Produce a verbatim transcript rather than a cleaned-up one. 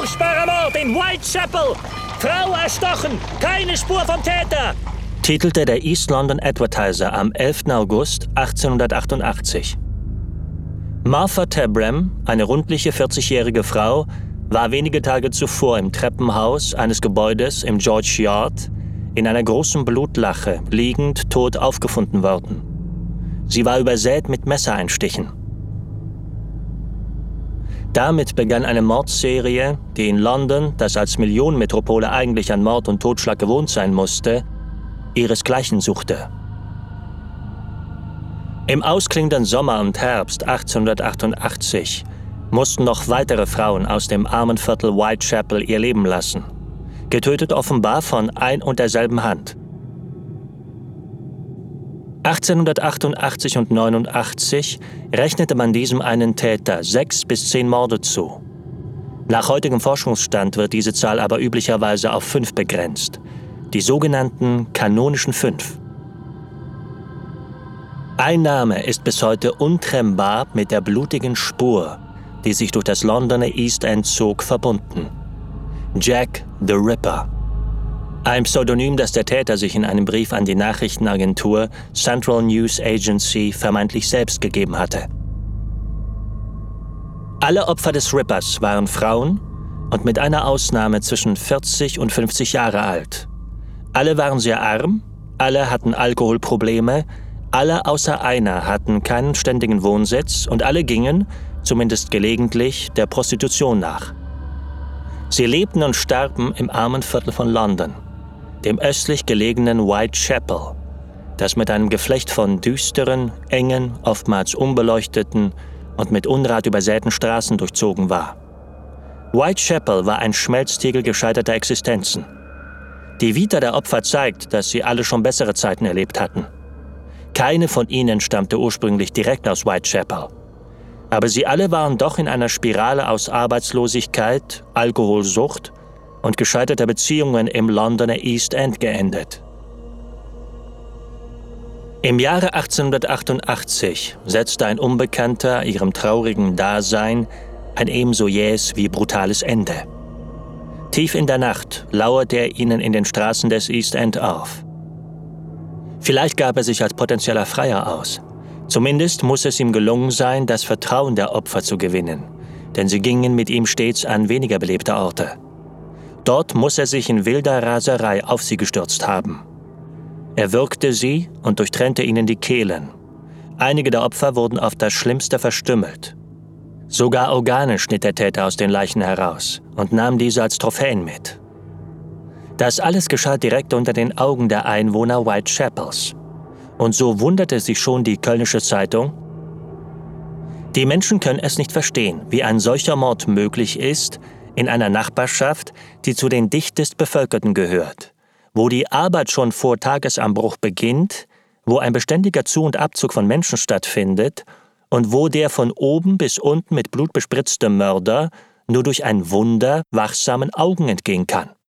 Furchtbarer Mord in Whitechapel! Frau erstochen! Keine Spur vom Täter! Titelte der East London Advertiser am elften August achtzehnhundertachtundachtzig. Martha Tabram, eine rundliche vierzigjährige Frau, war wenige Tage zuvor im Treppenhaus eines Gebäudes im George Yard in einer großen Blutlache liegend tot aufgefunden worden. Sie war übersät mit Messereinstichen. Damit begann eine Mordserie, die in London, das als Millionenmetropole eigentlich an Mord und Totschlag gewohnt sein musste, ihresgleichen suchte. Im ausklingenden Sommer und Herbst achtzehnhundertachtundachtzig mussten noch weitere Frauen aus dem Armenviertel Whitechapel ihr Leben lassen, getötet offenbar von ein und derselben Hand. achtzehnhundertachtundachtzig und neunundachtzig rechnete man diesem einen Täter sechs bis zehn Morde zu. Nach heutigem Forschungsstand wird diese Zahl aber üblicherweise auf fünf begrenzt, die sogenannten kanonischen Fünf. Ein Name ist bis heute untrennbar mit der blutigen Spur, die sich durch das Londoner East End zog, verbunden. Jack the Ripper. Ein Pseudonym, das der Täter sich in einem Brief an die Nachrichtenagentur Central News Agency vermeintlich selbst gegeben hatte. Alle Opfer des Rippers waren Frauen und mit einer Ausnahme zwischen vierzig und fünfzig Jahre alt. Alle waren sehr arm, alle hatten Alkoholprobleme, alle außer einer hatten keinen ständigen Wohnsitz und alle gingen, zumindest gelegentlich, der Prostitution nach. Sie lebten und starben im Armenviertel von London, dem östlich gelegenen Whitechapel, das mit einem Geflecht von düsteren, engen, oftmals unbeleuchteten und mit Unrat übersäten Straßen durchzogen war. Whitechapel war ein Schmelztiegel gescheiterter Existenzen. Die Vita der Opfer zeigt, dass sie alle schon bessere Zeiten erlebt hatten. Keine von ihnen stammte ursprünglich direkt aus Whitechapel. Aber sie alle waren doch in einer Spirale aus Arbeitslosigkeit, Alkoholsucht und gescheiterter Beziehungen im Londoner East End geendet. Im Jahre achtzehnhundertachtundachtzig setzte ein Unbekannter ihrem traurigen Dasein ein ebenso jähes wie brutales Ende. Tief in der Nacht lauerte er ihnen in den Straßen des East End auf. Vielleicht gab er sich als potenzieller Freier aus. Zumindest muss es ihm gelungen sein, das Vertrauen der Opfer zu gewinnen, denn sie gingen mit ihm stets an weniger belebte Orte. Dort muss er sich in wilder Raserei auf sie gestürzt haben. Er würgte sie und durchtrennte ihnen die Kehlen. Einige der Opfer wurden auf das Schlimmste verstümmelt. Sogar Organe schnitt der Täter aus den Leichen heraus und nahm diese als Trophäen mit. Das alles geschah direkt unter den Augen der Einwohner Whitechapels. Und so wunderte sich schon die Kölnische Zeitung: Die Menschen können es nicht verstehen, wie ein solcher Mord möglich ist in einer Nachbarschaft, die zu den dichtest bevölkerten gehört, wo die Arbeit schon vor Tagesanbruch beginnt, wo ein beständiger Zu- und Abzug von Menschen stattfindet und wo der von oben bis unten mit Blut bespritzte Mörder nur durch ein Wunder wachsamen Augen entgehen kann.